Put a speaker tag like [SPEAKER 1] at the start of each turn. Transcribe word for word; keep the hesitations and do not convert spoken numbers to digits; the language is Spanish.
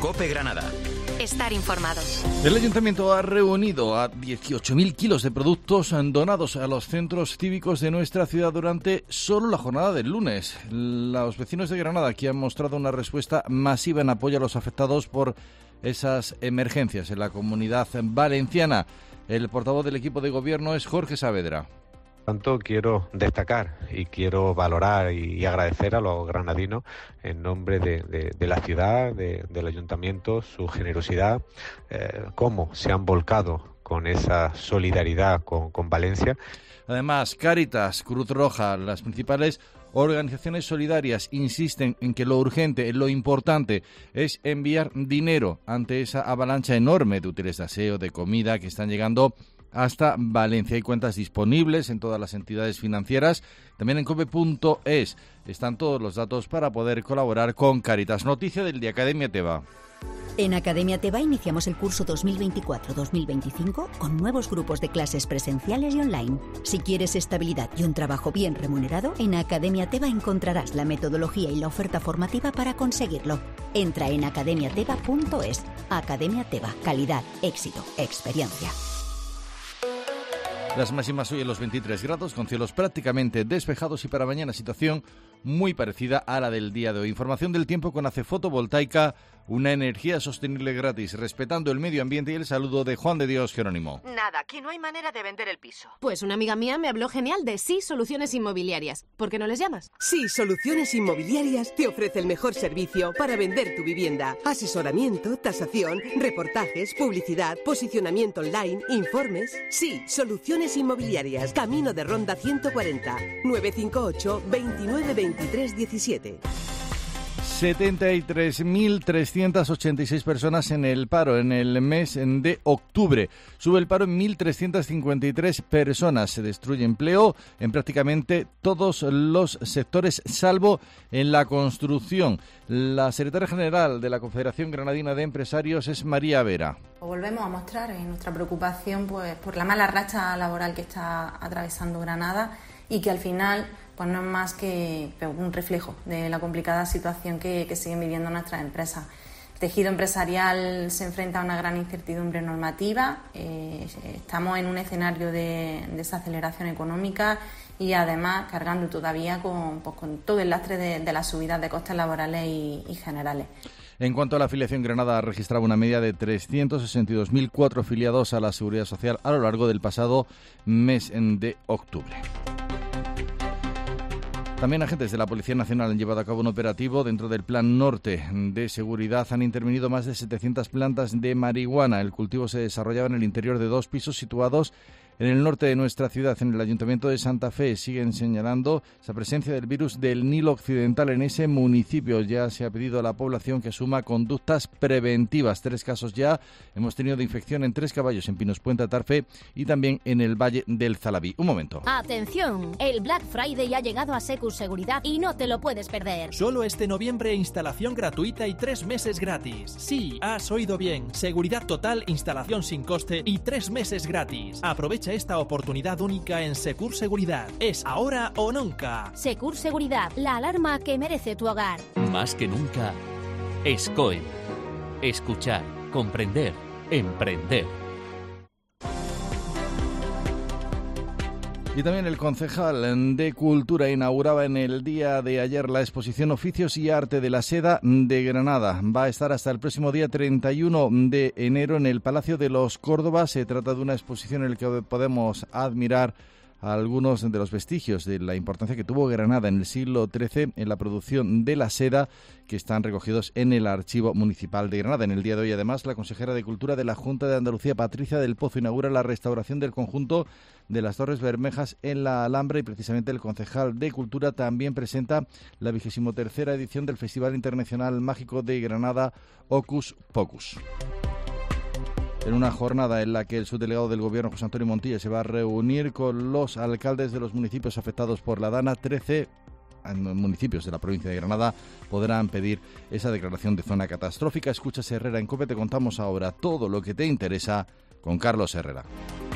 [SPEAKER 1] COPE Granada.
[SPEAKER 2] Estar informado.
[SPEAKER 3] El Ayuntamiento ha reunido a dieciocho mil kilos de productos donados a los centros cívicos de nuestra ciudad durante solo la jornada del lunes. Los vecinos de Granada aquí han mostrado una respuesta masiva en apoyo a los afectados por esas emergencias en la Comunidad Valenciana. El portavoz del equipo de gobierno es Jorge Saavedra.
[SPEAKER 4] Por tanto, quiero destacar y quiero valorar y agradecer a los granadinos en nombre de, de, de la ciudad, de, del ayuntamiento, su generosidad, eh, cómo se han volcado con esa solidaridad con, con Valencia.
[SPEAKER 3] Además, Cáritas, Cruz Roja, las principales organizaciones solidarias insisten en que lo urgente, lo importante es enviar dinero ante esa avalancha enorme de útiles de aseo, de comida que están llegando hasta Valencia. Hay cuentas disponibles en todas las entidades financieras. También en cope punto es están todos los datos para poder colaborar con Cáritas. Noticia del día, Academia Teba.
[SPEAKER 5] En Academia Teba iniciamos el curso dos mil veinticuatro dos mil veinticinco con nuevos grupos de clases presenciales y online. Si quieres estabilidad y un trabajo bien remunerado, en Academia Teba encontrarás la metodología y la oferta formativa para conseguirlo. Entra en academia teba punto es. Academia Teba, calidad, éxito, experiencia.
[SPEAKER 3] Las máximas hoy en los veintitrés grados, con cielos prácticamente despejados, y para mañana situación muy parecida a la del día de hoy. Información del tiempo con A C E Fotovoltaica, una energía sostenible gratis, respetando el medio ambiente, y el saludo de Juan de Dios Jerónimo.
[SPEAKER 6] Nada, que no hay manera de vender el piso.
[SPEAKER 7] Pues una amiga mía me habló genial de Sí Soluciones Inmobiliarias. ¿Por qué no les llamas?
[SPEAKER 8] Sí Soluciones Inmobiliarias te ofrece el mejor servicio para vender tu vivienda. Asesoramiento, tasación, reportajes, publicidad, posicionamiento online, informes. Sí Soluciones Inmobiliarias. Camino de Ronda ciento cuarenta. nueve cinco ocho, veintinueve veintitrés diecisiete.
[SPEAKER 3] setenta y tres mil trescientas ochenta y seis personas en el paro en el mes de octubre. Sube el paro en mil trescientas cincuenta y tres personas. Se destruye empleo en prácticamente todos los sectores, salvo en la construcción. La secretaria general de la Confederación Granadina de Empresarios es María Vera.
[SPEAKER 9] Volvemos a mostrar nuestra preocupación pues, por la mala racha laboral que está atravesando Granada, y que al final pues no es más que un reflejo de la complicada situación que, que siguen viviendo nuestras empresas. El tejido empresarial se enfrenta a una gran incertidumbre normativa, eh, estamos en un escenario de desaceleración económica y además cargando todavía con, pues, con todo el lastre de, de las subidas de costes laborales y, y generales.
[SPEAKER 3] En cuanto a la afiliación, Granada ha registrado una media de trescientos sesenta y dos mil cuatro afiliados a la Seguridad Social a lo largo del pasado mes de octubre. También agentes de la Policía Nacional han llevado a cabo un operativo dentro del Plan Norte de Seguridad. Han intervenido más de setecientas plantas de marihuana. El cultivo se desarrollaba en el interior de dos pisos situados en el norte de nuestra ciudad. En el Ayuntamiento de Santa Fe siguen señalando esa presencia del virus del Nilo Occidental en ese municipio. Ya se ha pedido a la población que asuma conductas preventivas. Tres casos ya. Hemos tenido de infección en Tres Caballos, en Pinos Puente, Tarfe, y también en el Valle del Zalabí. Un momento.
[SPEAKER 10] Atención, el Black Friday ha llegado a Secur Seguridad y no te lo puedes perder.
[SPEAKER 11] Solo este noviembre, instalación gratuita y tres meses gratis. Sí, has oído bien. Seguridad total, instalación sin coste y tres meses gratis. Aprovecha esta oportunidad única en Secur Seguridad. Es ahora o nunca.
[SPEAKER 10] Secur Seguridad, la alarma que merece tu hogar.
[SPEAKER 12] Más que nunca, SCOEM. Escuchar, comprender, emprender.
[SPEAKER 3] Y también el concejal de Cultura inauguraba en el día de ayer la exposición Oficios y Arte de la Seda de Granada. Va a estar hasta el próximo día treinta y uno de enero en el Palacio de los Córdoba. Se trata de una exposición en la que podemos admirar algunos de los vestigios de la importancia que tuvo Granada en el siglo trece en la producción de la seda, que están recogidos en el Archivo Municipal de Granada. En el día de hoy, además, la consejera de Cultura de la Junta de Andalucía, Patricia del Pozo, inaugura la restauración del conjunto de las Torres Bermejas en la Alhambra, y precisamente el concejal de Cultura también presenta la vigésimo tercera edición del Festival Internacional Mágico de Granada, Hocus Pocus. En una jornada en la que el subdelegado del Gobierno, José Antonio Montilla, se va a reunir con los alcaldes de los municipios afectados por la Dana. trece municipios de la provincia de Granada podrán pedir esa declaración de zona catastrófica. Escuchas Herrera en COPE, te contamos ahora todo lo que te interesa con Carlos Herrera.